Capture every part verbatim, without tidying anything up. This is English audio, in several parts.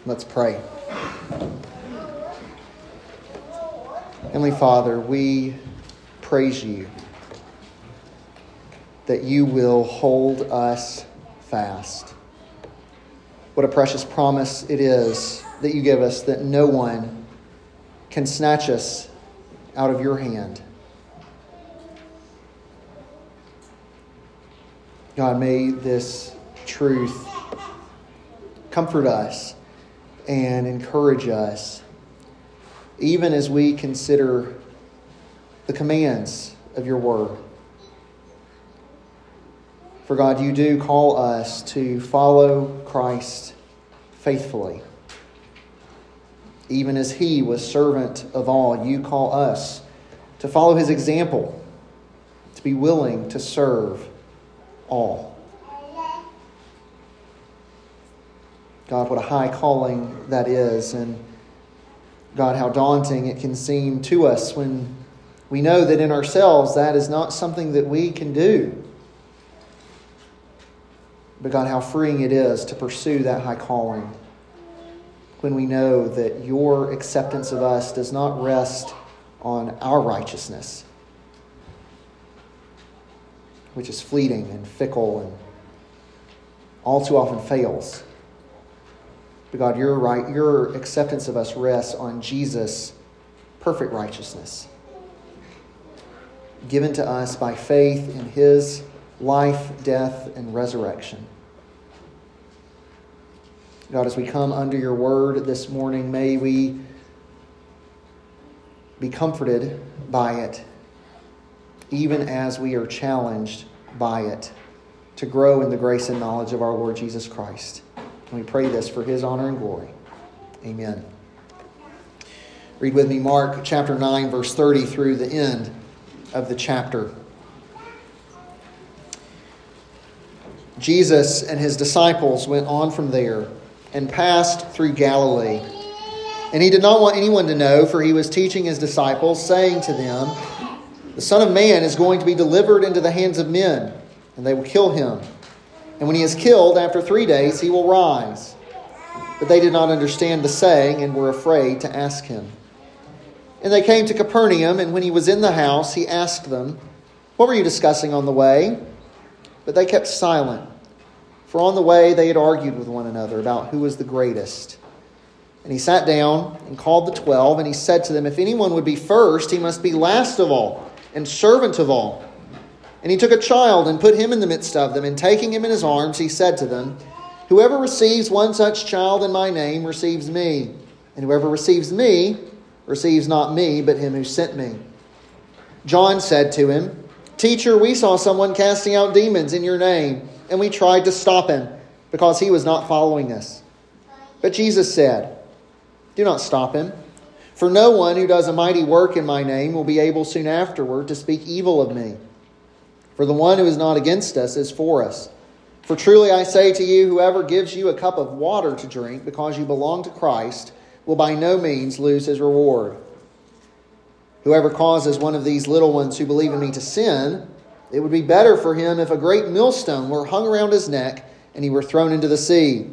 Let's pray. Heavenly Father, we praise you that you will hold us fast. What a precious promise it is that you give us, that no one can snatch us out of your hand. God, may this truth comfort us and encourage us, even as we consider the commands of your word. For God, you do call us to follow Christ faithfully. Even as he was servant of all, you call us to follow his example, to be willing to serve all. God, what a high calling that is. And God, how daunting it can seem to us when we know that in ourselves that is not something that we can do. But God, how freeing it is to pursue that high calling when we know that your acceptance of us does not rest on our righteousness, which is fleeting and fickle and all too often fails. But God, your right, your acceptance of us rests on Jesus' perfect righteousness, given to us by faith in his life, death, and resurrection. God, as we come under your word this morning, may we be comforted by it, even as we are challenged by it, to grow in the grace and knowledge of our Lord Jesus Christ. And we pray this for his honor and glory. Amen. Read with me Mark chapter nine, verse thirty through the end of the chapter. Jesus and his disciples went on from there and passed through Galilee. And he did not want anyone to know, for he was teaching his disciples, saying to them, "The Son of Man is going to be delivered into the hands of men, and they will kill him. And when he is killed, after three days he will rise." But they did not understand the saying and were afraid to ask him. And they came to Capernaum, and when he was in the house, he asked them, "What were you discussing on the way?" But they kept silent, for on the way they had argued with one another about who was the greatest. And he sat down and called the twelve, and he said to them, "If anyone would be first, he must be last of all and servant of all." And he took a child and put him in the midst of them, and taking him in his arms, he said to them, "Whoever receives one such child in my name receives me, and whoever receives me receives not me, but him who sent me." John said to him, "Teacher, we saw someone casting out demons in your name, and we tried to stop him, because he was not following us." But Jesus said, "Do not stop him, for no one who does a mighty work in my name will be able soon afterward to speak evil of me. For the one who is not against us is for us. For truly I say to you, whoever gives you a cup of water to drink because you belong to Christ will by no means lose his reward. Whoever causes one of these little ones who believe in me to sin, it would be better for him if a great millstone were hung around his neck and he were thrown into the sea.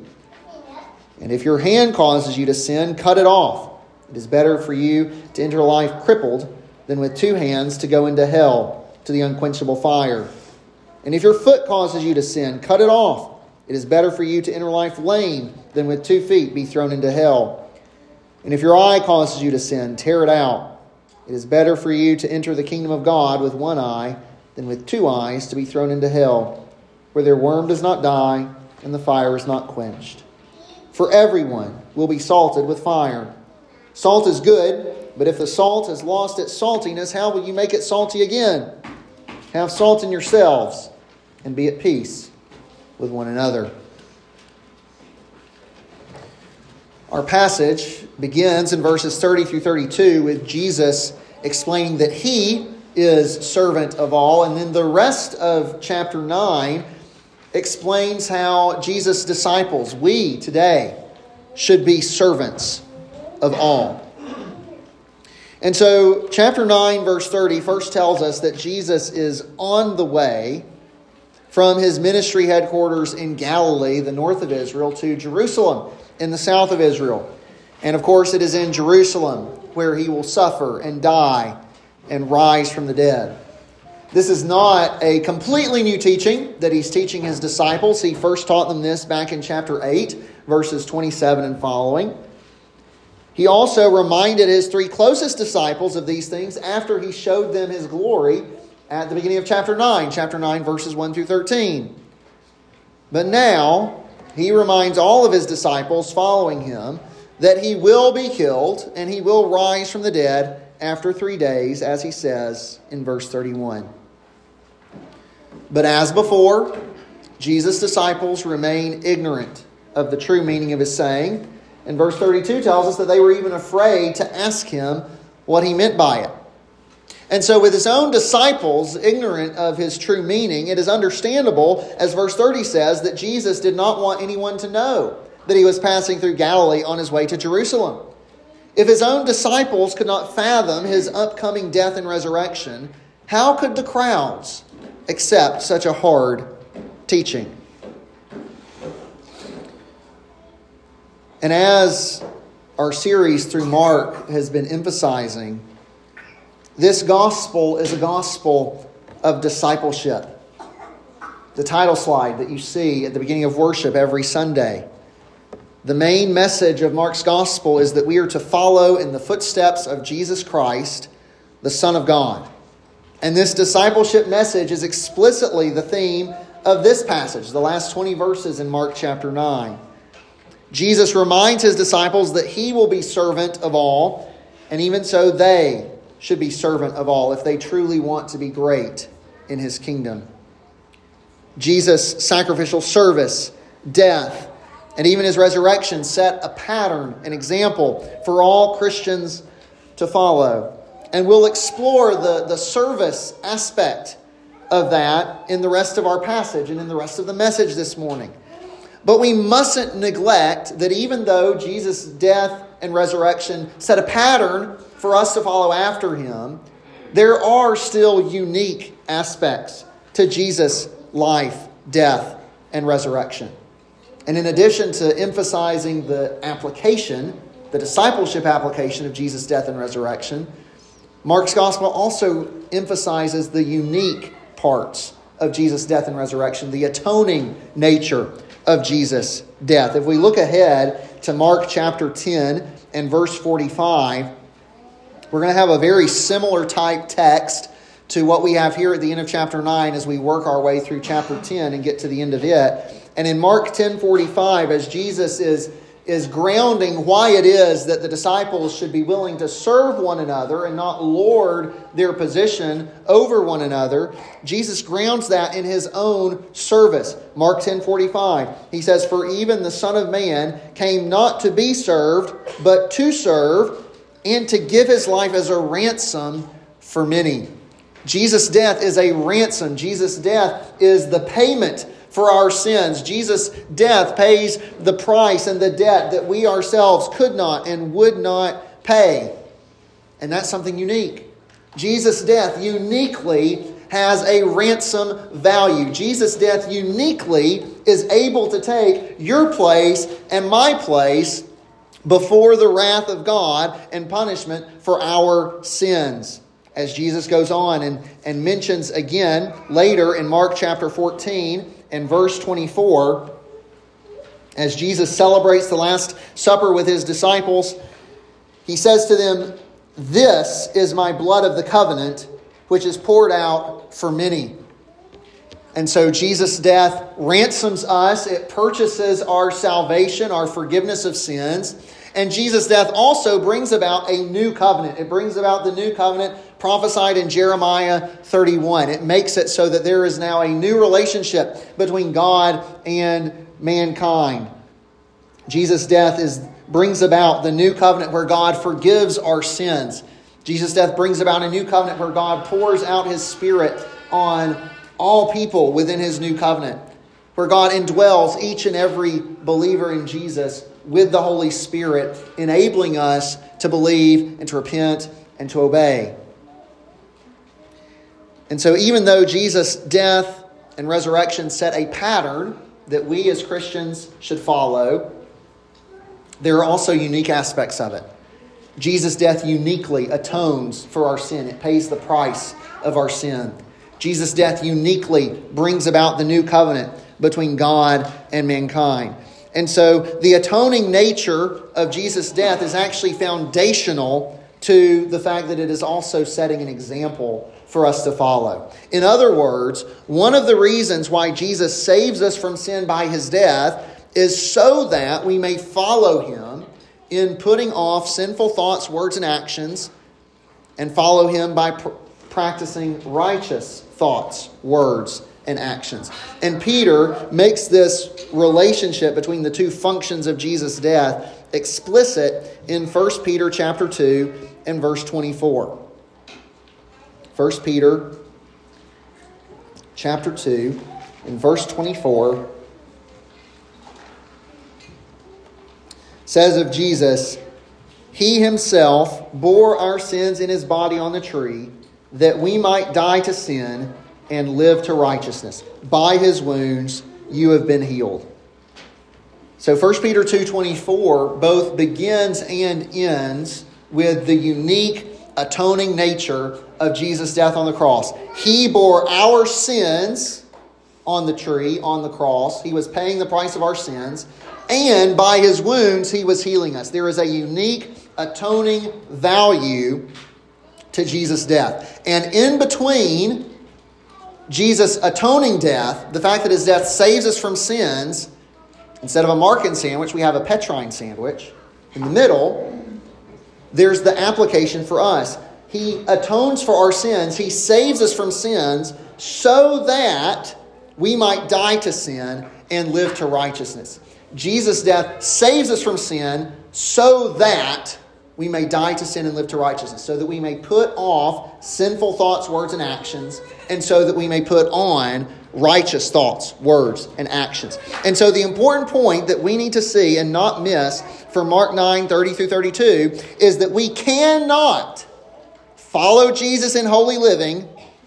And if your hand causes you to sin, cut it off. It is better for you to enter life crippled than with two hands to go into hell, to the unquenchable fire. And if your foot causes you to sin, cut it off. It is better for you to enter life lame than with two feet be thrown into hell. And if your eye causes you to sin, tear it out. It is better for you to enter the kingdom of God with one eye than with two eyes to be thrown into hell, where their worm does not die and the fire is not quenched. For everyone will be salted with fire. Salt is good, but if the salt has lost its saltiness, how will you make it salty again? Have salt in yourselves and be at peace with one another." Our passage begins in verses thirty through thirty-two with Jesus explaining that he is servant of all. And then the rest of chapter nine explains how Jesus' disciples, we today, should be servants of all. And so chapter nine, verse thirty, first tells us that Jesus is on the way from his ministry headquarters in Galilee, the north of Israel, to Jerusalem, in the south of Israel. And of course, it is in Jerusalem where he will suffer and die and rise from the dead. This is not a completely new teaching that he's teaching his disciples. He first taught them this back in chapter eight, verses twenty-seven and following. He also reminded his three closest disciples of these things after he showed them his glory at the beginning of chapter nine, chapter nine, verses one through thirteen. But now, he reminds all of his disciples following him that he will be killed and he will rise from the dead after three days, as he says in verse thirty-one. But as before, Jesus' disciples remain ignorant of the true meaning of his saying. And verse thirty-two tells us that they were even afraid to ask him what he meant by it. And so with his own disciples ignorant of his true meaning, it is understandable, as verse thirty says, that Jesus did not want anyone to know that he was passing through Galilee on his way to Jerusalem. If his own disciples could not fathom his upcoming death and resurrection, how could the crowds accept such a hard teaching? And as our series through Mark has been emphasizing, this gospel is a gospel of discipleship. The title slide that you see at the beginning of worship every Sunday. The main message of Mark's gospel is that we are to follow in the footsteps of Jesus Christ, the Son of God. And this discipleship message is explicitly the theme of this passage, the last twenty verses in Mark chapter nine. Jesus reminds his disciples that he will be servant of all, and even so they should be servant of all if they truly want to be great in his kingdom. Jesus' sacrificial service, death, and even his resurrection set a pattern, an example for all Christians to follow. And we'll explore the, the service aspect of that in the rest of our passage and in the rest of the message this morning. But we mustn't neglect that even though Jesus' death and resurrection set a pattern for us to follow after him, there are still unique aspects to Jesus' life, death, and resurrection. And in addition to emphasizing the application, the discipleship application of Jesus' death and resurrection, Mark's gospel also emphasizes the unique parts of Jesus' death and resurrection, the atoning nature of Jesus' death. If we look ahead to Mark chapter ten and verse forty-five, we're going to have a very similar type text to what we have here at the end of chapter nine as we work our way through chapter ten and get to the end of it. And in Mark ten forty-five, as Jesus is, is grounding why it is that the disciples should be willing to serve one another and not lord their position over one another, Jesus grounds that in his own service. Mark ten forty-five, he says, "For even the Son of Man came not to be served, but to serve, and to give his life as a ransom for many." Jesus' death is a ransom. Jesus' death is the payment for our sins. Jesus' death pays the price and the debt that we ourselves could not and would not pay. And that's something unique. Jesus' death uniquely has a ransom value. Jesus' death uniquely is able to take your place and my place before the wrath of God and punishment for our sins. As Jesus goes on and, and mentions again later in Mark chapter fourteen and verse twenty-four, as Jesus celebrates the Last Supper with his disciples, he says to them, "This is my blood of the covenant, which is poured out for many." And so Jesus' death ransoms us. It purchases our salvation, our forgiveness of sins. And Jesus' death also brings about a new covenant. It brings about the new covenant prophesied in Jeremiah thirty-one. It makes it so that there is now a new relationship between God and mankind. Jesus' death is brings about the new covenant where God forgives our sins. Jesus' death brings about a new covenant where God pours out his Spirit on all people within his new covenant, where God indwells each and every believer in Jesus with the Holy Spirit, enabling us to believe and to repent and to obey. And so even though Jesus' death and resurrection set a pattern that we as Christians should follow, there are also unique aspects of it. Jesus' death uniquely atones for our sin. It pays the price of our sin. Jesus' death uniquely brings about the new covenant between God and mankind. And so the atoning nature of Jesus' death is actually foundational to the fact that it is also setting an example for us to follow. In other words, one of the reasons why Jesus saves us from sin by his death is so that we may follow him in putting off sinful thoughts, words, and actions, and follow him by pr- practicing righteous thoughts, words, and actions. And Peter makes this relationship between the two functions of Jesus' death explicit in First Peter chapter two and verse twenty-four. First Peter chapter two and verse twenty-four says of Jesus, "He himself bore our sins in his body on the tree, that we might die to sin and live to righteousness. By his wounds you have been healed." So First Peter two twenty-four both begins and ends with the unique atoning nature of Jesus' death on the cross. He bore our sins on the tree, on the cross. He was paying the price of our sins. And by his wounds, he was healing us. There is a unique atoning value to Jesus' death. And in between Jesus' atoning death, the fact that his death saves us from sins, instead of a Markan sandwich, we have a Petrine sandwich. In the middle, there's the application for us. He atones for our sins. He saves us from sins so that we might die to sin and live to righteousness. Jesus' death saves us from sin so that we may die to sin and live to righteousness, so that we may put off sinful thoughts, words, and actions, and so that we may put on righteous thoughts, words, and actions. And so the important point that we need to see and not miss from Mark nine, thirty through thirty-two is that we cannot follow Jesus in holy living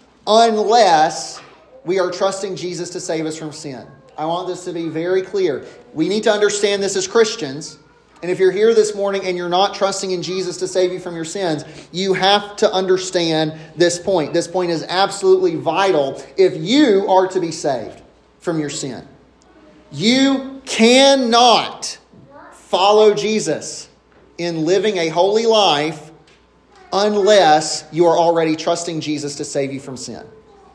unless we are trusting Jesus to save us from sin. I want this to be very clear. We need to understand this as Christians. And if you're here this morning and you're not trusting in Jesus to save you from your sins, you have to understand this point. This point is absolutely vital if you are to be saved from your sin. You cannot follow Jesus in living a holy life unless you are already trusting Jesus to save you from sin.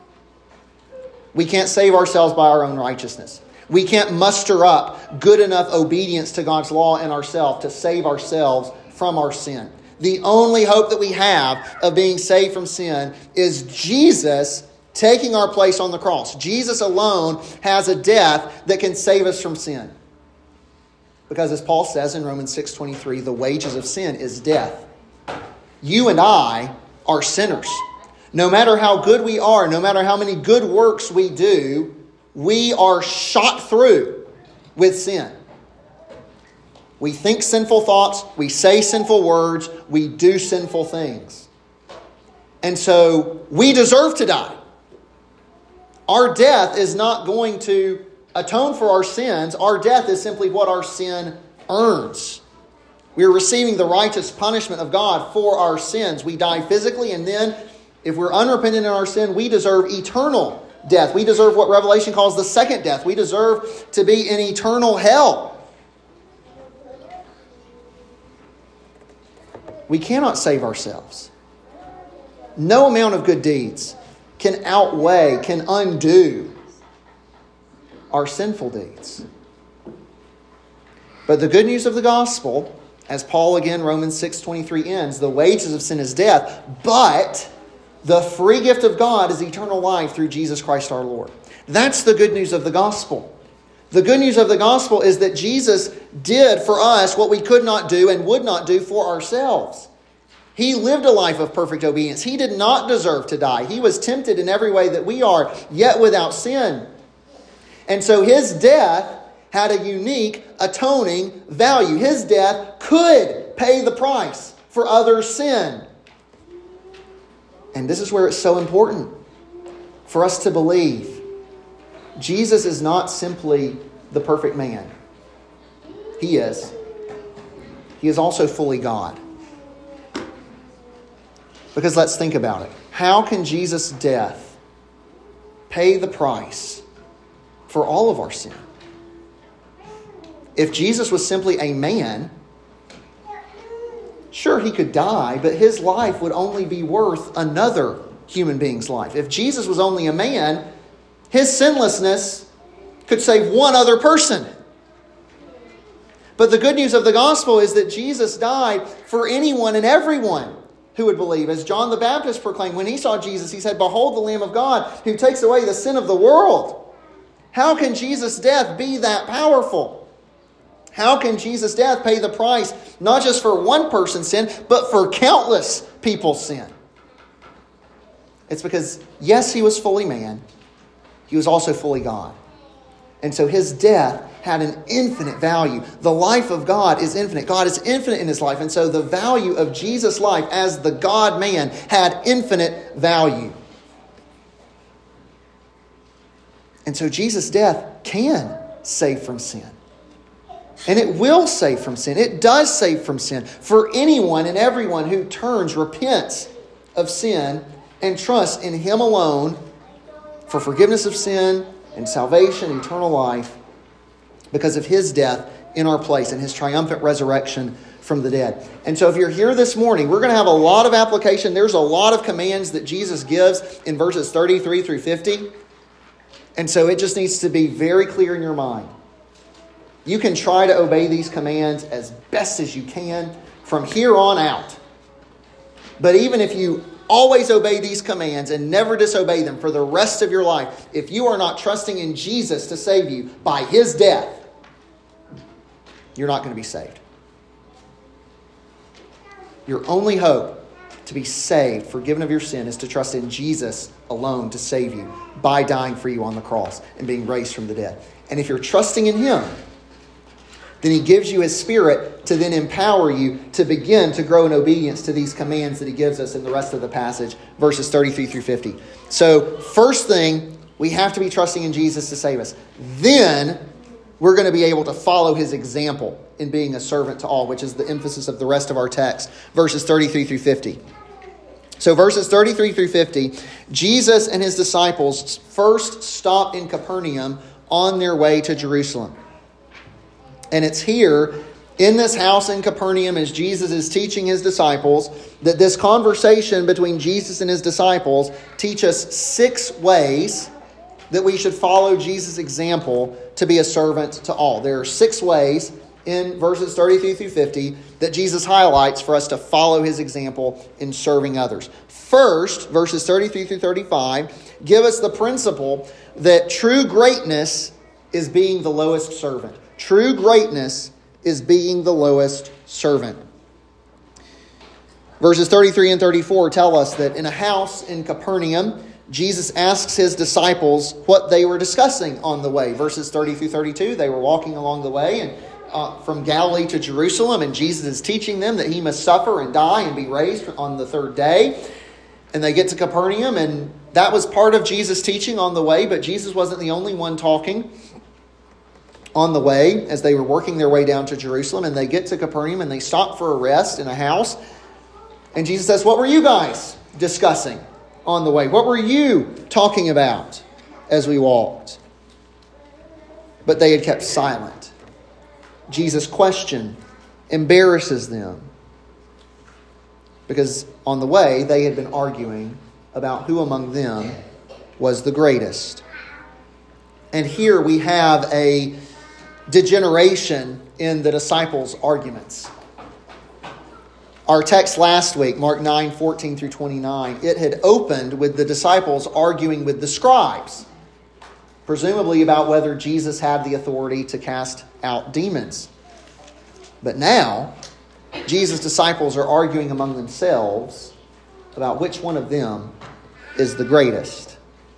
We can't save ourselves by our own righteousness. We can't muster up good enough obedience to God's law in ourselves to save ourselves from our sin. The only hope that we have of being saved from sin is Jesus taking our place on the cross. Jesus alone has a death that can save us from sin. Because as Paul says in Romans six twenty-three, the wages of sin is death. You and I are sinners. No matter how good we are, no matter how many good works we do, we are shot through with sin. We think sinful thoughts, we say sinful words, we do sinful things. And so we deserve to die. Our death is not going to atone for our sins. Our death is simply what our sin earns. We are receiving the righteous punishment of God for our sins. We die physically, and then if we're unrepentant in our sin, we deserve eternal death. We deserve what Revelation calls the second death. We deserve to be in eternal hell. We cannot save ourselves. No amount of good deeds can outweigh, can undo our sinful deeds. But the good news of the gospel, as Paul again, Romans six twenty-three ends, the wages of sin is death, but the free gift of God is eternal life through Jesus Christ our Lord. That's the good news of the gospel. The good news of the gospel is that Jesus did for us what we could not do and would not do for ourselves. He lived a life of perfect obedience. He did not deserve to die. He was tempted in every way that we are, yet without sin. And so his death had a unique atoning value. His death could pay the price for others' sin. And this is where it's so important for us to believe Jesus is not simply the perfect man. He is. he is also fully God. Because let's think about it. How can Jesus' death pay the price for all of our sin? If Jesus was simply a man, sure, he could die, but his life would only be worth another human being's life. If Jesus was only a man, his sinlessness could save one other person. But the good news of the gospel is that Jesus died for anyone and everyone who would believe. As John the Baptist proclaimed, when he saw Jesus, he said, "Behold the Lamb of God who takes away the sin of the world." How can Jesus' death be that powerful? How can Jesus' death pay the price, not just for one person's sin, but for countless people's sin? It's because, yes, he was fully man. He was also fully God. And so his death had an infinite value. The life of God is infinite. God is infinite in his life. And so the value of Jesus' life as the God-man had infinite value. And so Jesus' death can save from sin. And it will save from sin. It does save from sin for anyone and everyone who turns, repents of sin, and trusts in him alone for forgiveness of sin and salvation, eternal life, because of his death in our place and his triumphant resurrection from the dead. And so if you're here this morning, we're going to have a lot of application. There's a lot of commands that Jesus gives in verses thirty-three through fifty. And so it just needs to be very clear in your mind. You can try to obey these commands as best as you can from here on out. But even if you always obey these commands and never disobey them for the rest of your life, if you are not trusting in Jesus to save you by his death, you're not going to be saved. Your only hope to be saved, forgiven of your sin, is to trust in Jesus alone to save you by dying for you on the cross and being raised from the dead. And if you're trusting in him, then he gives you his Spirit to then empower you to begin to grow in obedience to these commands that he gives us in the rest of the passage, verses thirty-three through fifty. So first thing, we have to be trusting in Jesus to save us. Then we're going to be able to follow his example in being a servant to all, which is the emphasis of the rest of our text, verses thirty-three through fifty. So verses thirty-three through fifty, Jesus and his disciples first stop in Capernaum on their way to Jerusalem. And it's here, in this house in Capernaum, as Jesus is teaching his disciples, that this conversation between Jesus and his disciples teach us six ways that we should follow Jesus' example to be a servant to all. There are six ways in verses thirty-three through fifty that Jesus highlights for us to follow his example in serving others. First, verses thirty-three through thirty-five give us the principle that true greatness is being the lowest servant. True greatness is being the lowest servant. Verses thirty-three and thirty-four tell us that in a house in Capernaum, Jesus asks his disciples what they were discussing on the way. Verses thirty through thirty-two, they were walking along the way and uh, from Galilee to Jerusalem, and Jesus is teaching them that he must suffer and die and be raised on the third day. And they get to Capernaum, and that was part of Jesus' teaching on the way, but Jesus wasn't the only one talking on the way as they were working their way down to Jerusalem. And they get to Capernaum and they stop for a rest in a house. And Jesus says, "What were you guys discussing on the way? What were you talking about as we walked?" But they had kept silent. Jesus' question embarrasses them, because on the way they had been arguing about who among them was the greatest. And here we have a degeneration in the disciples' arguments. Our text last week, Mark nine, fourteen through twenty-nine, it had opened with the disciples arguing with the scribes, presumably about whether Jesus had the authority to cast out demons. But now, Jesus' disciples are arguing among themselves about which one of them is the greatest.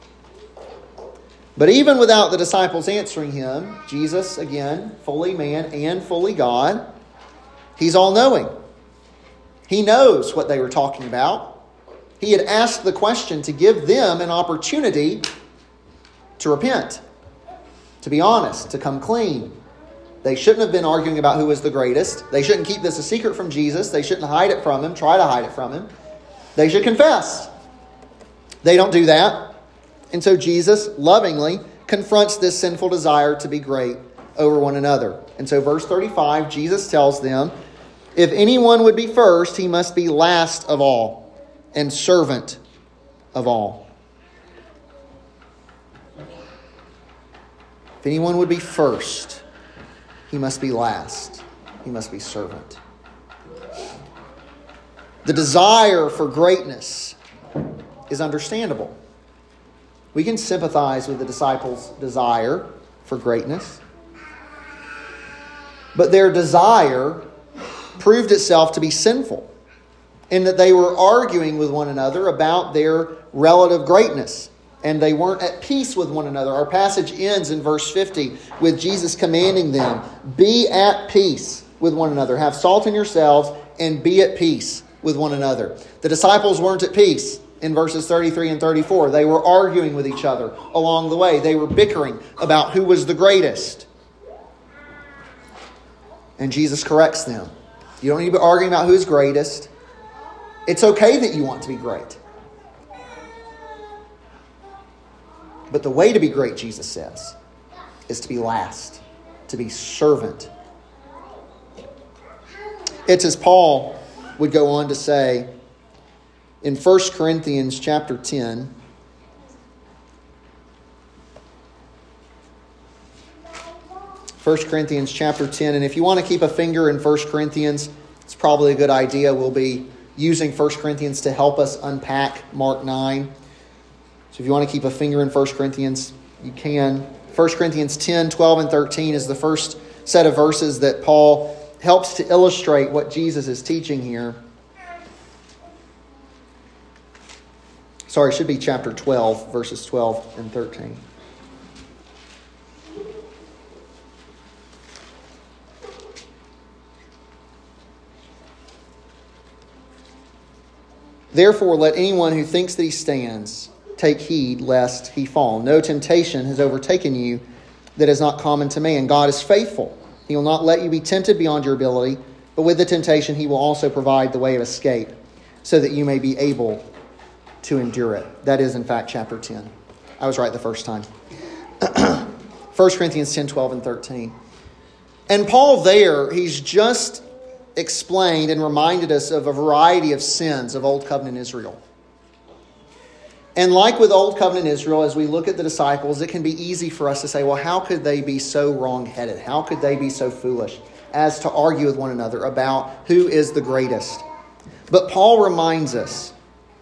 But even without the disciples answering him, Jesus, again, fully man and fully God, he's all-knowing. He knows what they were talking about. He had asked the question to give them an opportunity to repent, to be honest, to come clean. They shouldn't have been arguing about who was the greatest. They shouldn't keep this a secret from Jesus. They shouldn't hide it from him, try to hide it from him. They should confess. They don't do that. And so Jesus lovingly confronts this sinful desire to be great over one another. And so verse thirty-five, Jesus tells them, if anyone would be first, he must be last of all and servant of all. If anyone would be first, he must be last. He must be servant. The desire for greatness is understandable. We can sympathize with the disciples' desire for greatness. But their desire proved itself to be sinful in that they were arguing with one another about their relative greatness. And they weren't at peace with one another. Our passage ends in verse fifty with Jesus commanding them, be at peace with one another. Have salt in yourselves and be at peace with one another. The disciples weren't at peace in verses thirty-three and thirty-four. They were arguing with each other along the way. They were bickering about who was the greatest. And Jesus corrects them. You don't need to be arguing about who's greatest. It's okay that you want to be great. But the way to be great, Jesus says, is to be last, to be servant. It's as Paul would go on to say in First Corinthians chapter ten, First Corinthians chapter ten, and if you want to keep a finger in First Corinthians, it's probably a good idea. We'll be using First Corinthians to help us unpack Mark nine. So if you want to keep a finger in First Corinthians, you can. First Corinthians ten, twelve, and thirteen is the first set of verses that Paul helps to illustrate what Jesus is teaching here. Sorry, it should be chapter twelve, verses twelve and thirteen. Therefore, let anyone who thinks that he stands take heed lest he fall. No temptation has overtaken you that is not common to man. God is faithful. He will not let you be tempted beyond your ability, but with the temptation he will also provide the way of escape so that you may be able to endure it. That is, in fact, chapter ten. I was right the first time. First Corinthians ten, twelve, and thirteen. And Paul there, he's just explained and reminded us of a variety of sins of Old Covenant Israel. And like with Old Covenant Israel, as we look at the disciples, it can be easy for us to say, well, how could they be so wrong-headed? How could they be so foolish as to argue with one another about who is the greatest? But Paul reminds us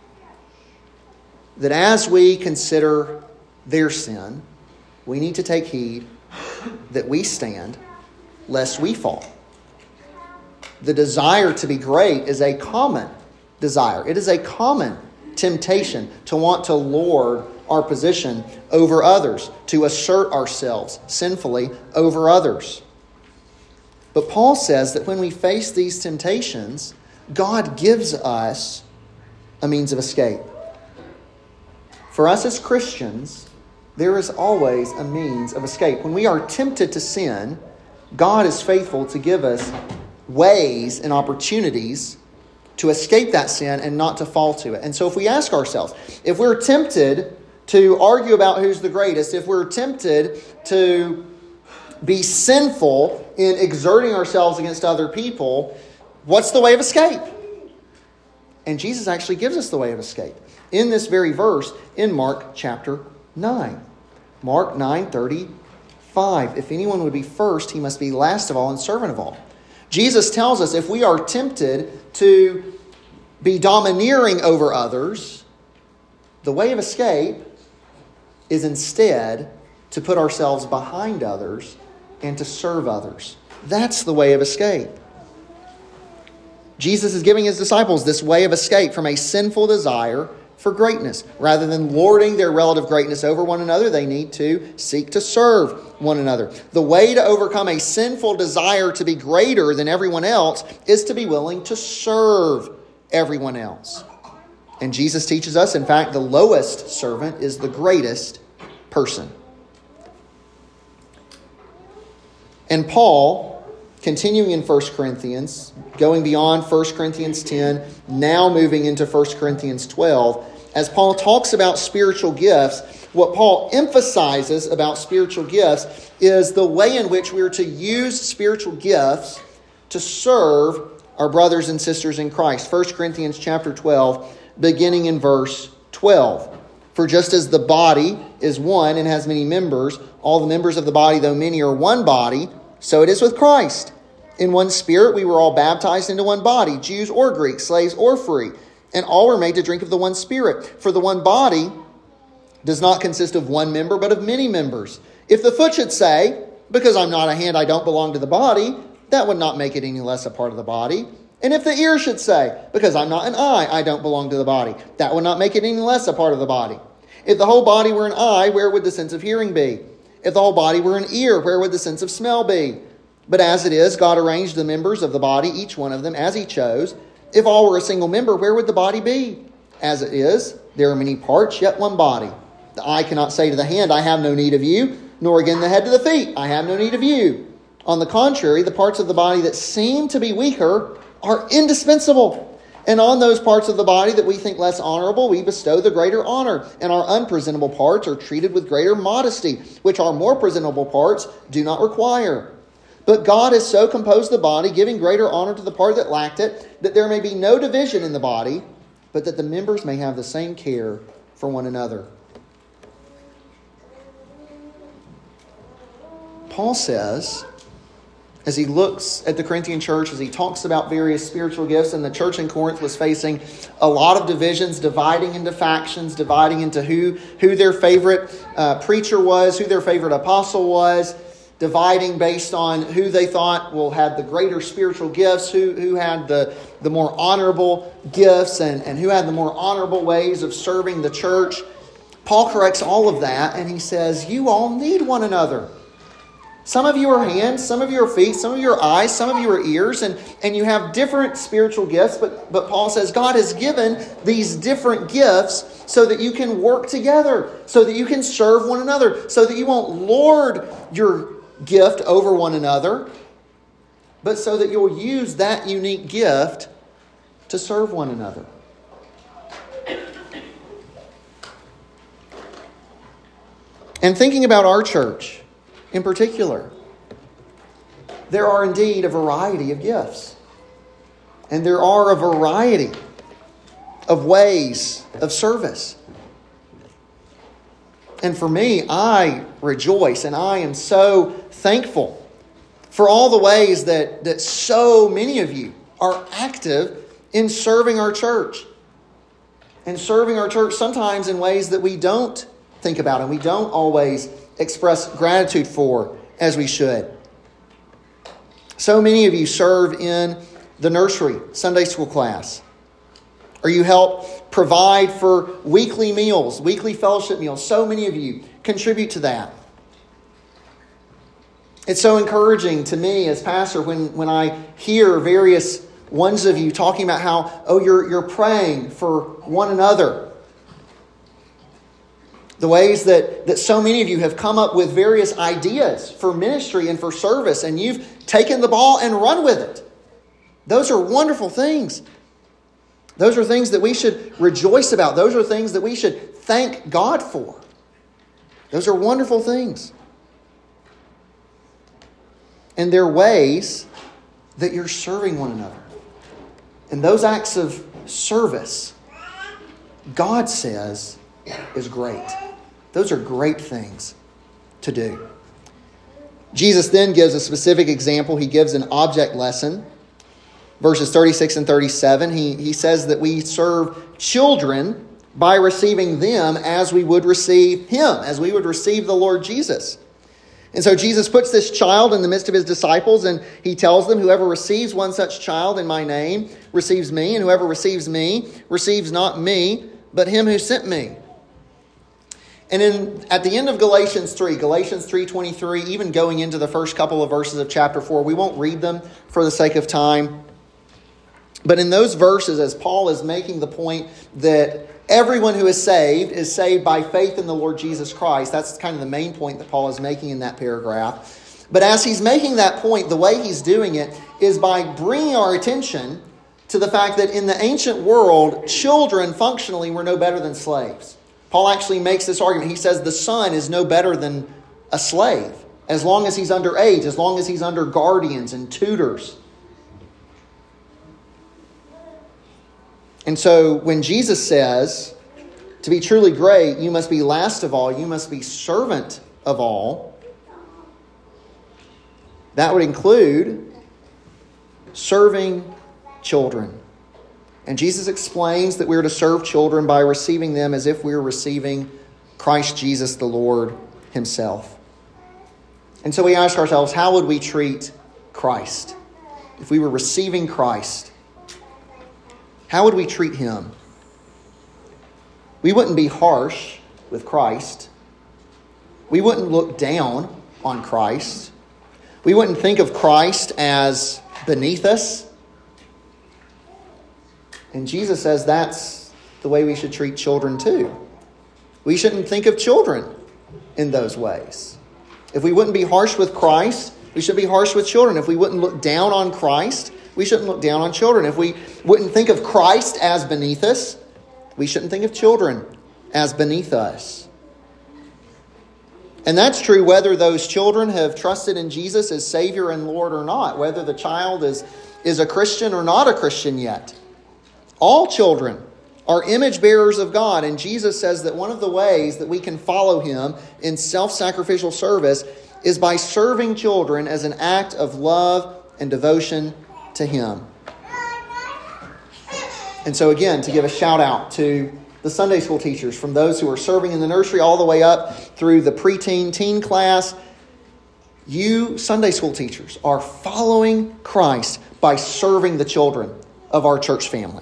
that as we consider their sin, we need to take heed that we stand lest we fall. The desire to be great is a common desire. It is a common temptation to want to lord our position over others, to assert ourselves sinfully over others. But Paul says that when we face these temptations, God gives us a means of escape. For us as Christians, there is always a means of escape. When we are tempted to sin, God is faithful to give us ways and opportunities to escape that sin and not to fall to it. And so if we ask ourselves, if we're tempted to argue about who's the greatest, if we're tempted to be sinful in exerting ourselves against other people, what's the way of escape? And Jesus actually gives us the way of escape in this very verse in Mark chapter nine. Mark nine thirty-five. If anyone would be first, he must be last of all and servant of all. Jesus tells us if we are tempted to be domineering over others, the way of escape is instead to put ourselves behind others and to serve others. That's the way of escape. Jesus is giving his disciples this way of escape from a sinful desire for greatness. Rather than lording their relative greatness over one another, they need to seek to serve one another. The way to overcome a sinful desire to be greater than everyone else is to be willing to serve everyone else. And Jesus teaches us, in fact, the lowest servant is the greatest person. And Paul, continuing in First Corinthians, going beyond First Corinthians ten, now moving into First Corinthians twelve, as Paul talks about spiritual gifts, what Paul emphasizes about spiritual gifts is the way in which we are to use spiritual gifts to serve our brothers and sisters in Christ. First Corinthians chapter twelve, beginning in verse twelve. For just as the body is one and has many members, all the members of the body, though many, are one body, so it is with Christ. In one Spirit we were all baptized into one body, Jews or Greeks, slaves or free, and all were made to drink of the one Spirit. For the one body does not consist of one member, but of many members. If the foot should say, because I'm not a hand, I don't belong to the body, that would not make it any less a part of the body. And if the ear should say, because I'm not an eye, I don't belong to the body, that would not make it any less a part of the body. If the whole body were an eye, where would the sense of hearing be? If the whole body were an ear, where would the sense of smell be? But as it is, God arranged the members of the body, each one of them, as he chose. If all were a single member, where would the body be? As it is, there are many parts, yet one body. The eye cannot say to the hand, I have no need of you, nor again the head to the feet, I have no need of you. On the contrary, the parts of the body that seem to be weaker are indispensable. And on those parts of the body that we think less honorable, we bestow the greater honor. And our unpresentable parts are treated with greater modesty, which our more presentable parts do not require. But God has so composed the body, giving greater honor to the part that lacked it, that there may be no division in the body, but that the members may have the same care for one another. Paul says, as he looks at the Corinthian church, as he talks about various spiritual gifts, and the church in Corinth was facing a lot of divisions, dividing into factions, dividing into who, who their favorite uh, preacher was, who their favorite apostle was, dividing based on who they thought well had the greater spiritual gifts, who, who had the, the more honorable gifts, and, and who had the more honorable ways of serving the church. Paul corrects all of that, and he says, you all need one another. Some of you are hands, some of you are feet, some of you are eyes, some of you are ears, and, and you have different spiritual gifts. But, but Paul says God has given these different gifts so that you can work together, so that you can serve one another, so that you won't lord your gift over one another, but so that you'll use that unique gift to serve one another. And thinking about our church, in particular, there are indeed a variety of gifts. And there are a variety of ways of service. And for me, I rejoice and I am so thankful for all the ways that, that so many of you are active in serving our church. And serving our church sometimes in ways that we don't think about and we don't always express gratitude for as we should. So many of you serve in the nursery, Sunday school class. Or you help provide for weekly meals, weekly fellowship meals. So many of you contribute to that. It's so encouraging to me as pastor when, when I hear various ones of you talking about how, oh, you're, you're praying for one another. The ways that, that so many of you have come up with various ideas for ministry and for service, and you've taken the ball and run with it. Those are wonderful things. Those are things that we should rejoice about. Those are things that we should thank God for. Those are wonderful things. And they're ways that you're serving one another. And those acts of service, God says, is great. Those are great things to do. Jesus then gives a specific example. He gives an object lesson. Verses thirty-six and thirty-seven, he, he says that we serve children by receiving them as we would receive Him, as we would receive the Lord Jesus. And so Jesus puts this child in the midst of His disciples, and He tells them, whoever receives one such child in my name receives me, and whoever receives me receives not me, but Him who sent me. And in at the end of Galatians three, Galatians three twenty-three, even going into the first couple of verses of chapter four, we won't read them for the sake of time. But in those verses, as Paul is making the point that everyone who is saved is saved by faith in the Lord Jesus Christ, that's kind of the main point that Paul is making in that paragraph. But as he's making that point, the way he's doing it is by bringing our attention to the fact that in the ancient world, children functionally were no better than slaves. Paul actually makes this argument. He says the son is no better than a slave as long as he's underage, as long as he's under guardians and tutors. And so when Jesus says, to be truly great, you must be last of all, you must be servant of all, that would include serving children. And Jesus explains that we're to serve children by receiving them as if we were receiving Christ Jesus the Lord himself. And so we ask ourselves, how would we treat Christ? If we were receiving Christ, how would we treat him? We wouldn't be harsh with Christ. We wouldn't look down on Christ. We wouldn't think of Christ as beneath us. And Jesus says that's the way we should treat children too. We shouldn't think of children in those ways. If we wouldn't be harsh with Christ, we should be harsh with children. If we wouldn't look down on Christ, we shouldn't look down on children. If we wouldn't think of Christ as beneath us, we shouldn't think of children as beneath us. And that's true whether those children have trusted in Jesus as Savior and Lord or not, whether the child is, is a Christian or not a Christian yet. All children are image bearers of God, and Jesus says that one of the ways that we can follow him in self-sacrificial service is by serving children as an act of love and devotion to him. And so again, to give a shout out to the Sunday school teachers, from those who are serving in the nursery all the way up through the preteen, teen class, you Sunday school teachers are following Christ by serving the children of our church family.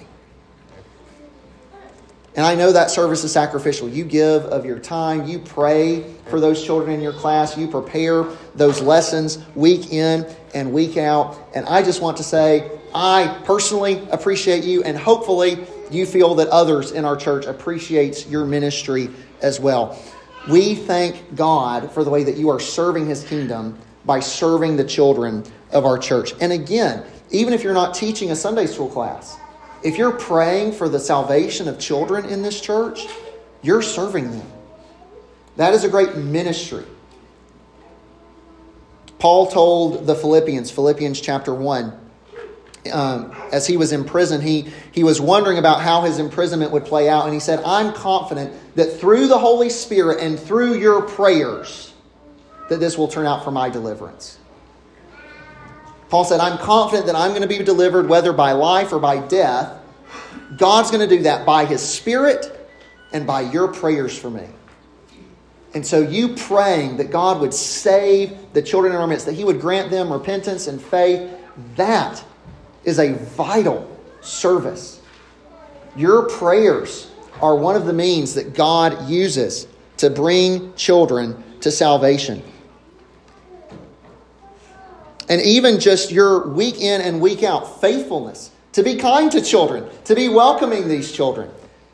And I know that service is sacrificial. You give of your time. You pray for those children in your class. You prepare those lessons week in and week out. And I just want to say, I personally appreciate you, and hopefully you feel that others in our church appreciates your ministry as well. We thank God for the way that you are serving his kingdom by serving the children of our church. And again, even if you're not teaching a Sunday school class, if you're praying for the salvation of children in this church, you're serving them. That is a great ministry. Paul told the Philippians, Philippians chapter one, um, as he was in prison, he, he was wondering about how his imprisonment would play out. And he said, I'm confident that through the Holy Spirit and through your prayers, that this will turn out for my deliverance. Paul said, I'm confident that I'm going to be delivered whether by life or by death. God's going to do that by his Spirit and by your prayers for me. And so you praying that God would save the children in our midst, that he would grant them repentance and faith, that is a vital service. Your prayers are one of the means that God uses to bring children to salvation. And even just your week in and week out faithfulness to be kind to children, to be welcoming these children.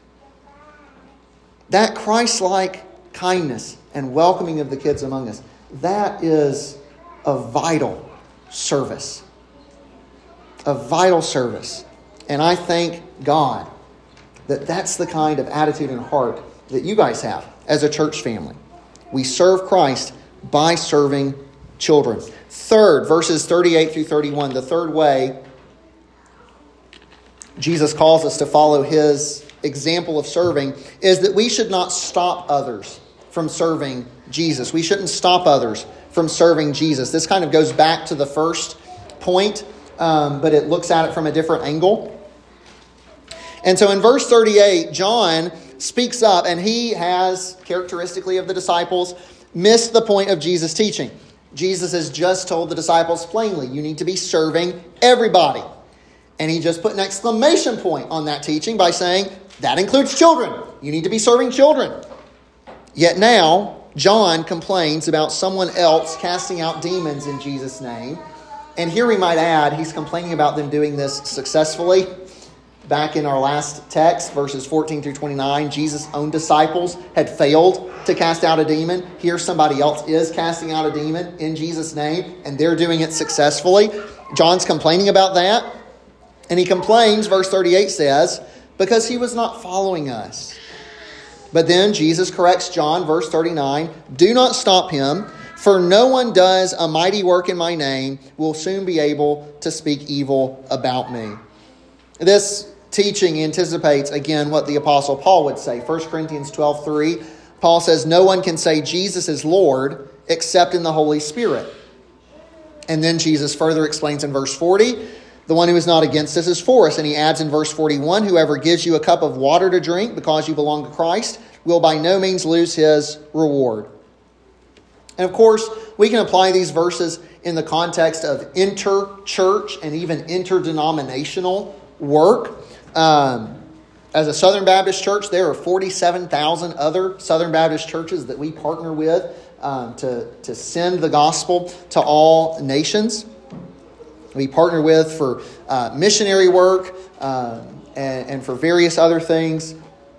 That Christ-like kindness and welcoming of the kids among us, that is a vital service. A vital service. And I thank God that that's the kind of attitude and heart that you guys have as a church family. We serve Christ by serving children. Third, verses thirty-eight through thirty-one, the third way Jesus calls us to follow his example of serving is that we should not stop others from serving Jesus. We shouldn't stop others from serving Jesus. This kind of goes back to the first point, um, but it looks at it from a different angle. And so in verse thirty-eight, John speaks up, and he has, characteristically of the disciples, missed the point of Jesus' teaching. Jesus has just told the disciples plainly, you need to be serving everybody. And he just put an exclamation point on that teaching by saying, that includes children. You need to be serving children. Yet now, John complains about someone else casting out demons in Jesus' name. And here we might add, he's complaining about them doing this successfully. back in our last text, verses fourteen through twenty-nine, Jesus' own disciples had failed to cast out a demon. Here somebody else is casting out a demon in Jesus' name, and they're doing it successfully. John's complaining about that. And he complains, verse thirty-eight says, because he was not following us. But then Jesus corrects John, verse thirty-nine, do not stop him, for no one does a mighty work in my name will soon be able to speak evil about me. This teaching anticipates, again, what the Apostle Paul would say. First Corinthians twelve three, Paul says, no one can say Jesus is Lord except in the Holy Spirit. And then Jesus further explains in verse forty, the one who is not against us is for us. And he adds in verse forty-one, whoever gives you a cup of water to drink because you belong to Christ will by no means lose his reward. And of course, we can apply these verses in the context of inter-church and even interdenominational work. Um, as a Southern Baptist church, there are forty-seven thousand other Southern Baptist churches that we partner with um, to, to send the gospel to all nations. We partner with for uh, missionary work um, and, and for various other things,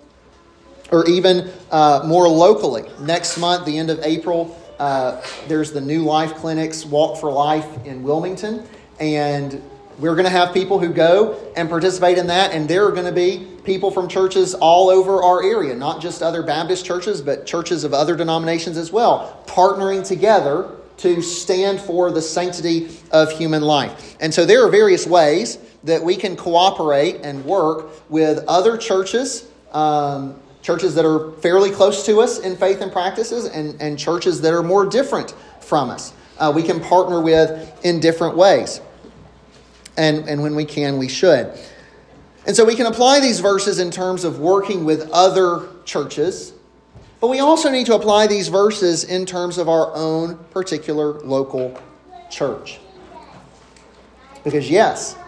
or even uh, more locally. Next month, the end of April, uh, there's the New Life Clinics Walk for Life in Wilmington, and we're going to have people who go and participate in that, and there are going to be people from churches all over our area, not just other Baptist churches, but churches of other denominations as well, partnering together to stand for the sanctity of human life. And so there are various ways that we can cooperate and work with other churches, um, churches that are fairly close to us in faith and practices, and, and churches that are more different from us. Uh, we can partner with in different ways. And, and when we can, we should. And so we can apply these verses in terms of working with other churches, but we also need to apply these verses in terms of our own particular local church. Because yes,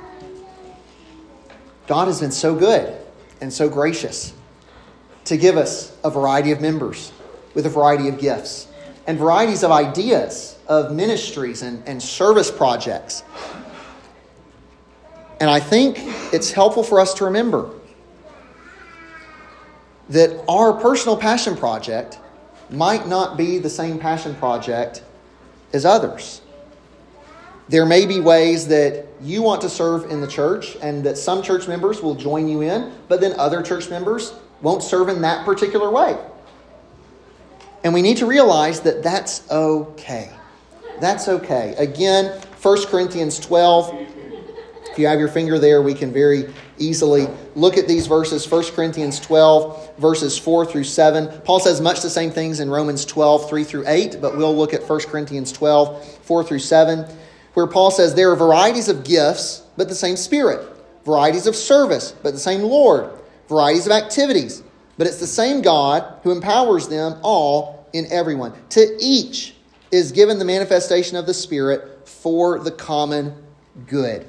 God has been so good and so gracious to give us a variety of members with a variety of gifts and varieties of ideas of ministries and, and service projects. And I think it's helpful for us to remember that our personal passion project might not be the same passion project as others. There may be ways that you want to serve in the church and that some church members will join you in, but then other church members won't serve in that particular way. And we need to realize that that's okay. That's okay. Again, First Corinthians twelve. If you have your finger there, we can very easily look at these verses. First Corinthians twelve, verses four through seven. Paul says much the same things in Romans twelve, three through eight, but we'll look at First Corinthians twelve, four through seven, where Paul says there are varieties of gifts, but the same Spirit. Varieties of service, but the same Lord. Varieties of activities, but it's the same God who empowers them all in everyone. To each is given the manifestation of the Spirit for the common good.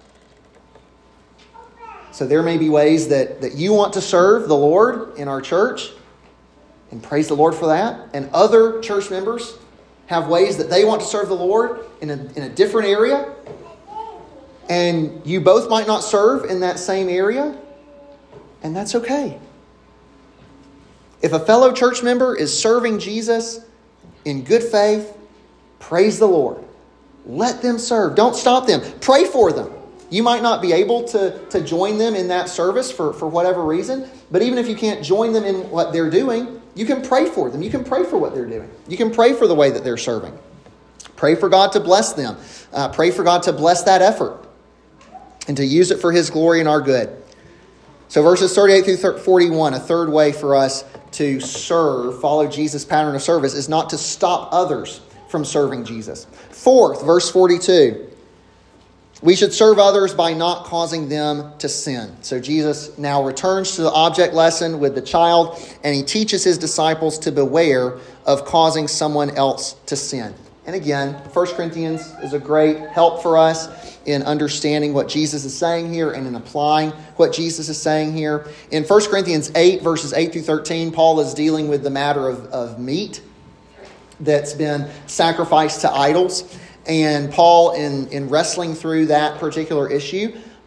So there may be ways that, that you want to serve the Lord in our church, and praise the Lord for that. And other church members have ways that they want to serve the Lord in a, in a different area. And you both might not serve in that same area, and that's okay. If a fellow church member is serving Jesus in good faith, praise the Lord. Let them serve. Don't stop them. Pray for them. You might not be able to, to join them in that service for, for whatever reason, but even if you can't join them in what they're doing, you can pray for them. You can pray for what they're doing. You can pray for the way that they're serving. Pray for God to bless them. Uh, pray for God to bless that effort and to use it for His glory and our good. So verses thirty-eight through forty-one, a third way for us to serve, follow Jesus' pattern of service, is not to stop others from serving Jesus. Fourth, verse forty-two. We should serve others by not causing them to sin. So Jesus now returns to the object lesson with the child, and He teaches His disciples to beware of causing someone else to sin. And again, First Corinthians is a great help for us in understanding what Jesus is saying here and in applying what Jesus is saying here. In First Corinthians eight, verses eight through thirteen, Paul is dealing with the matter of, of meat that's been sacrificed to idols. And Paul, in, in wrestling through that particular issue,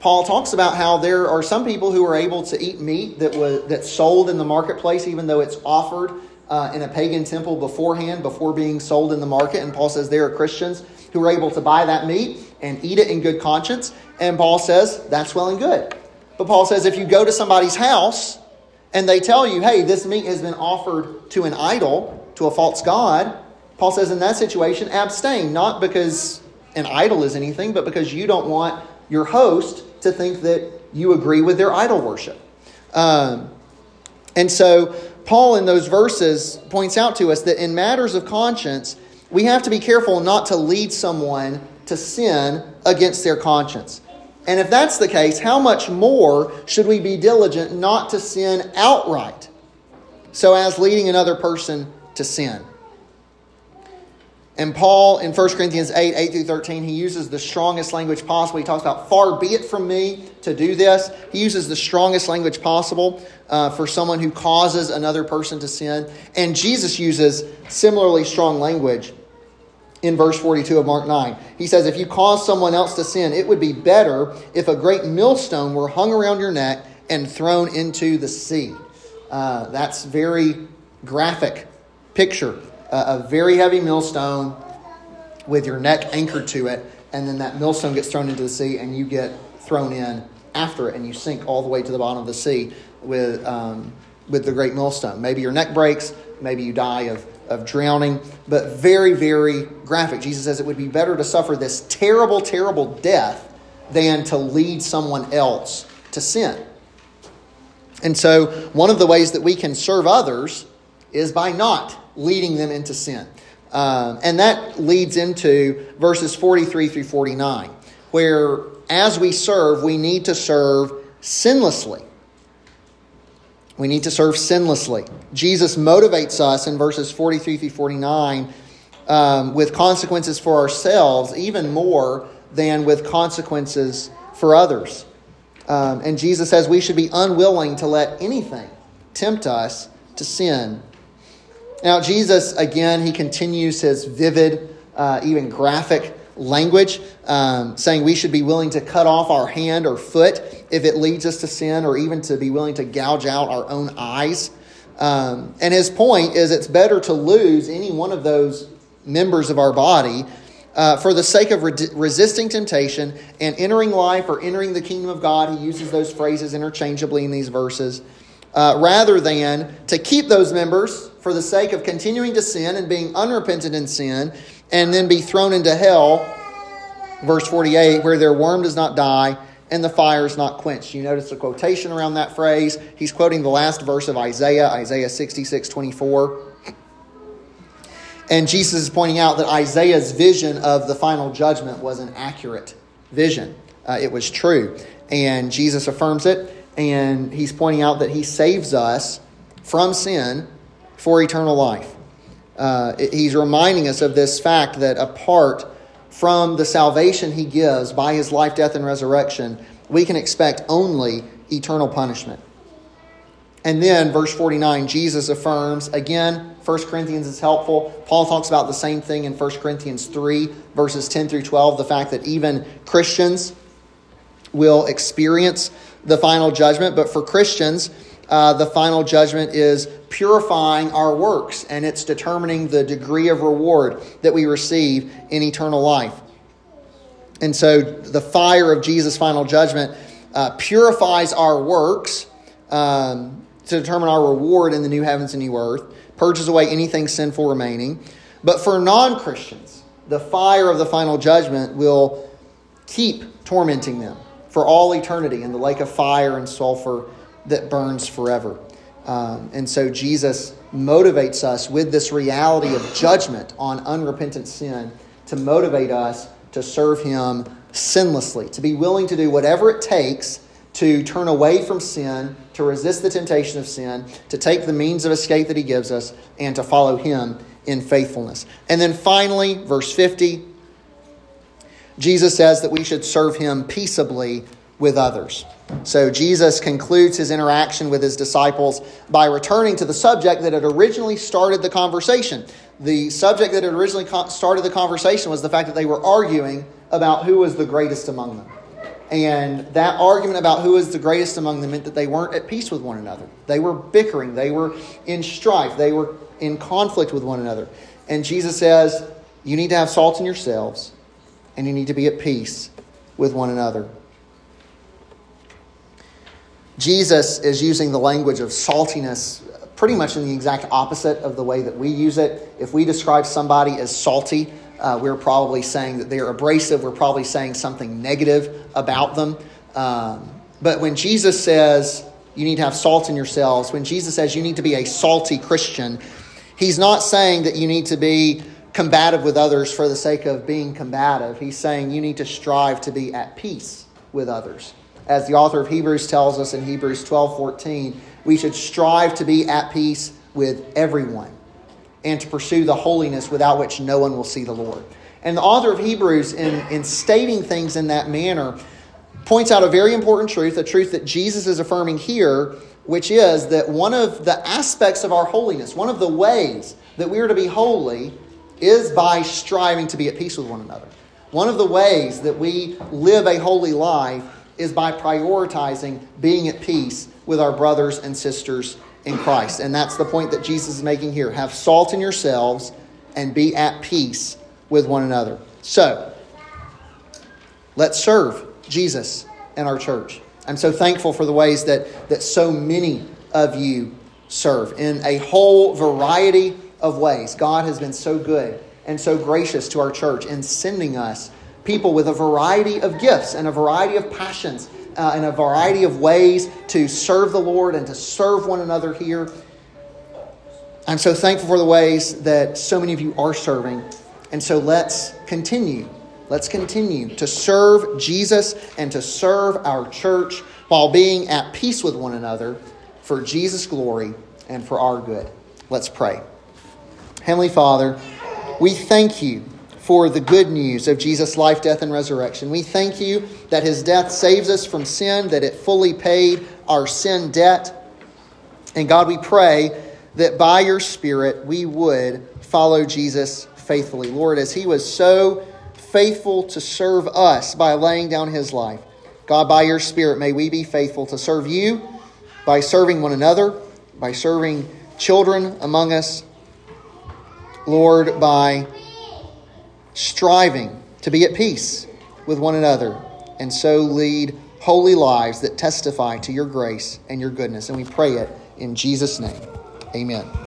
Paul talks about how there are some people who are able to eat meat that was that's sold in the marketplace, even though it's offered uh, in a pagan temple beforehand, before being sold in the market. And Paul says there are Christians who are able to buy that meat and eat it in good conscience. And Paul says that's well and good. But Paul says if you go to somebody's house and they tell you, hey, this meat has been offered to an idol, to a false god, Paul says in that situation, abstain, not because an idol is anything, but because you don't want your host to think that you agree with their idol worship. Um, and so Paul in those verses points out to us that in matters of conscience, we have to be careful not to lead someone to sin against their conscience. And if that's the case, how much more should we be diligent not to sin outright, so as leading another person to sin? And Paul, in First Corinthians eight, eight through thirteen, he uses the strongest language possible. He talks about, far be it from me to do this. He uses the strongest language possible uh, for someone who causes another person to sin. And Jesus uses similarly strong language in verse forty-two of Mark nine. He says, if you cause someone else to sin, it would be better if a great millstone were hung around your neck and thrown into the sea. Uh, that's very graphic picture. Uh, a very heavy millstone with your neck anchored to it, and then that millstone gets thrown into the sea and you get thrown in after it and you sink all the way to the bottom of the sea with um, with the great millstone. Maybe your neck breaks, maybe you die of, of drowning, but very, very graphic. Jesus says it would be better to suffer this terrible, terrible death than to lead someone else to sin. And so one of the ways that we can serve others is by not leading them into sin. Um, and that leads into verses forty-three through forty-nine, where as we serve, we need to serve sinlessly. We need to serve sinlessly. Jesus motivates us in verses forty-three through forty-nine um, with consequences for ourselves, even more than with consequences for others. Um, and Jesus says we should be unwilling to let anything tempt us to sin. Now, Jesus, again, he continues his vivid, uh, even graphic language, um, saying we should be willing to cut off our hand or foot if it leads us to sin, or even to be willing to gouge out our own eyes. Um, and his point is it's better to lose any one of those members of our body uh, for the sake of re- resisting temptation and entering life or entering the kingdom of God. He uses those phrases interchangeably in these verses. Uh, rather than to keep those members for the sake of continuing to sin and being unrepentant in sin, and then be thrown into hell, verse forty-eight, where their worm does not die and the fire is not quenched. You notice the quotation around that phrase. He's quoting the last verse of Isaiah, Isaiah sixty-six twenty-four. And Jesus is pointing out that Isaiah's vision of the final judgment was an accurate vision. Uh, it was true. And Jesus affirms it. And he's pointing out that he saves us from sin for eternal life. Uh, he's reminding us of this fact that apart from the salvation he gives by his life, death, and resurrection, we can expect only eternal punishment. And then, verse forty-nine, Jesus affirms, again, First Corinthians is helpful. Paul talks about the same thing in First Corinthians three, verses ten through twelve, the fact that even Christians will experience the final judgment. But for Christians, uh, the final judgment is purifying our works, and it's determining the degree of reward that we receive in eternal life. And so the fire of Jesus' final judgment uh, purifies our works um, to determine our reward in the new heavens and new earth, purges away anything sinful remaining. But for non-Christians, the fire of the final judgment will keep tormenting them for all eternity in the lake of fire and sulfur that burns forever. Um, and so Jesus motivates us with this reality of judgment on unrepentant sin to motivate us to serve him sinlessly, to be willing to do whatever it takes to turn away from sin, to resist the temptation of sin, to take the means of escape that he gives us, and to follow him in faithfulness. And then finally, verse fifty, Jesus says that we should serve him peaceably with others. So Jesus concludes his interaction with his disciples by returning to the subject that had originally started the conversation. The subject that had originally started the conversation was the fact that they were arguing about who was the greatest among them. And that argument about who is the greatest among them meant that they weren't at peace with one another. They were bickering. They were in strife. They were in conflict with one another. And Jesus says, you need to have salt in yourselves, and you need to be at peace with one another. Jesus is using the language of saltiness pretty much in the exact opposite of the way that we use it. If we describe somebody as salty, uh, we're probably saying that they're abrasive. We're probably saying something negative about them. Um, but when Jesus says you need to have salt in yourselves, when Jesus says you need to be a salty Christian, he's not saying that you need to be combative with others for the sake of being combative. He's saying you need to strive to be at peace with others. As the author of Hebrews tells us in Hebrews twelve fourteen, we should strive to be at peace with everyone and to pursue the holiness without which no one will see the Lord. And the author of Hebrews, in, in stating things in that manner, points out a very important truth, a truth that Jesus is affirming here, which is that one of the aspects of our holiness, one of the ways that we are to be holy, is by striving to be at peace with one another. One of the ways that we live a holy life is by prioritizing being at peace with our brothers and sisters in Christ. And that's the point that Jesus is making here. Have salt in yourselves and be at peace with one another. So, let's serve Jesus and our church. I'm so thankful for the ways that, that so many of you serve in a whole variety of ways. God has been so good and so gracious to our church in sending us people with a variety of gifts and a variety of passions uh, and a variety of ways to serve the Lord and to serve one another here. I'm so thankful for the ways that so many of you are serving. And so let's continue. Let's continue to serve Jesus and to serve our church while being at peace with one another for Jesus' glory and for our good. Let's pray. Heavenly Father, we thank you for the good news of Jesus' life, death, and resurrection. We thank you that his death saves us from sin, that it fully paid our sin debt. And God, we pray that by your Spirit we would follow Jesus faithfully. Lord, as he was so faithful to serve us by laying down his life, God, by your Spirit, may we be faithful to serve you by serving one another, by serving children among us, Lord, by striving to be at peace with one another and so lead holy lives that testify to your grace and your goodness. And we pray it in Jesus' name. Amen.